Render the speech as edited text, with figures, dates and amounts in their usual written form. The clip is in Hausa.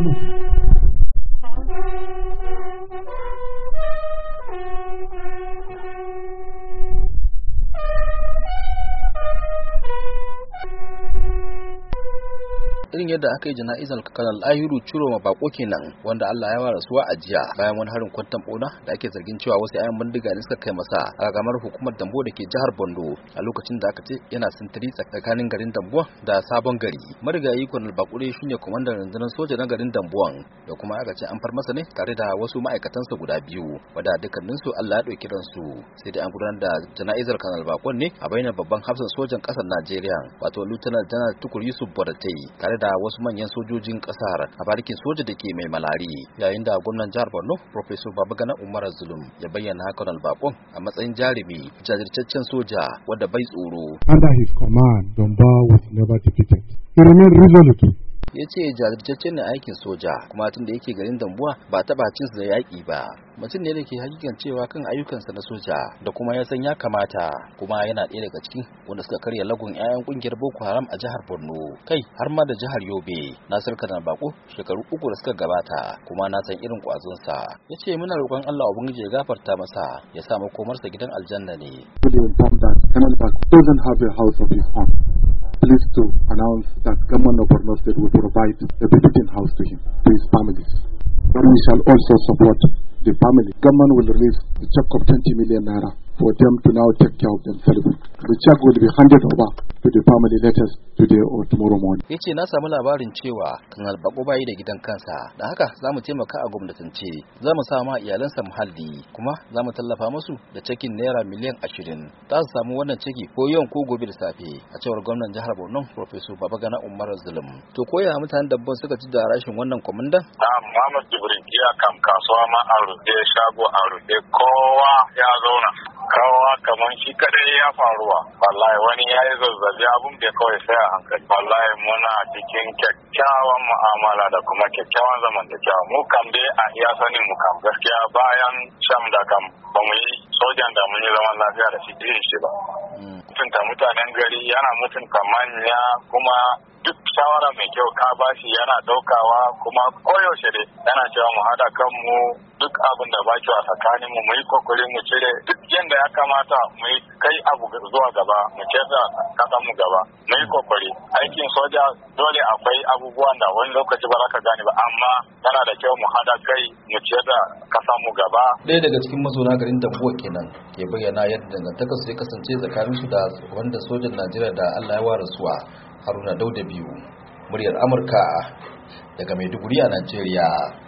mu. Irin yadda aka yi jana'izar Kanal Ahiru Ciroma Bako kenan wanda Allah ya wara suwa a jiya bayan wani harin kwantan bona da ake zargin cewa wasu ayan bindiga ne suka kai masa a gamar hukumar Dambo da ke jihar Bondo a lokacin da aka ce yana sintiri tsakanin garin Dambuwa da Sabon Gari. Marigayi Kanal Bako shine kwamandan rundunar soja na garin Dambuwan da kuma aka ce an far masa ne tare da wasu ma'aikatansa guda biyu wanda dukkaninsu Allah ya dauki ransu, sai dai an gudanar da jana'izar Kanal Bako ne a bainar babban hafsan sojan ƙasar Najeriya wato Lieutenant General Tukur Yusuf Boratai tare da wasu manyan sojojin kasar a barikin soja da ke mai malari, yayin da gwamnan jihar Borno Professor Babagana Umar Zulum ya bayyana Kanal Bako a matsayin jarumi jajirtaccen soja wanda bai tsoro. Under his command, Domba was never defeated. He remained resolute. Ya ce jajirtaccen ne aikin soja kuma tun da yake garin Dambuwa ba taɓa cin da yaƙi ba, mutum ne da ke hakikan cewa kan ayyukansa na soja da kuma ya san ya kamata, kuma yana ɗaya daga cikin wanda suka karya lagun 'ya'yan ƙungiyar Boko Haram a jihar Borno kai har ma da jihar Yobe. Nasir Kanal Bako shekaru 3 da suka gabata kuma na san irin kwazonsa. Ya ce muna roƙon Allah ubangiji ya gafarta masa ya sa makomarsa gidan aljanna ne. Kanal Bako doesn't have a house of his own. Pleased to announce that government of Borno State will provide a befitting house to him, to his families. But we shall also support the family. Government will release a check of 20 million naira for them to now take care of themselves. The check will be handed over to the family letters today or tomorrow morning. Ya ce na samu labarin cewa Kanal Bako bayi da gidan kansa, da haka za mu taimaka a gwamnatance, za mu sa ma iyalansa muhalli, kuma za mu tallafa musu da cekin naira miliyan 20. Za su samu wannan ceki ko yau ko gobe da safe, a cewar gwamnan jihar Borno Professor Babagana Umar Zulum. To koya mutanen Dambo suka ci da rashin wannan kwamandan? Muhammad Jibrin jiya kam kasuwa ma a rufe, shago a rufe, kowa ya zauna. Kawa kamar shi kadai ya faruwa, wallahi wani ya yi zazzabi abun da kawai sai a hankali. Wallahi muna cikin kyakkyawan mu'amala da kuma kyakkyawan zamantakewa. Mu kam dai a iya sanin mu kam gaskiya bayan sham da kam ba mu yi sojan da mun yi zaman lafiya da shi irin shi ba. Mutunta mutanen gari, yana mutunta manya, kuma duk shawara mai kyau ka bashi yana daukawa, kuma koyaushe dai yana cewa mu hada kanmu, duk abin da baki a tsakanin mu yi kokari mu cire duk yanda ya kamata mu yi kai abu zuwa gaba, mu ciyar kasa mu gaba, mu yi kokari. Aikin soja dole akwai abubuwan da wani lokaci ba za ka gane ba, amma yana da kyau mu hada kai mu ciyar da kasa mu gaba. Ɗaya daga cikin mazauna garin Dambuwa kenan ke bayyana yadda dangantakar su ya kasance tsakanin su da wanda sojan Najeriya da Allah ya ware suwa. Haruna Dauda biyu, muryar Amurka daga Maiduguri a Najeriya.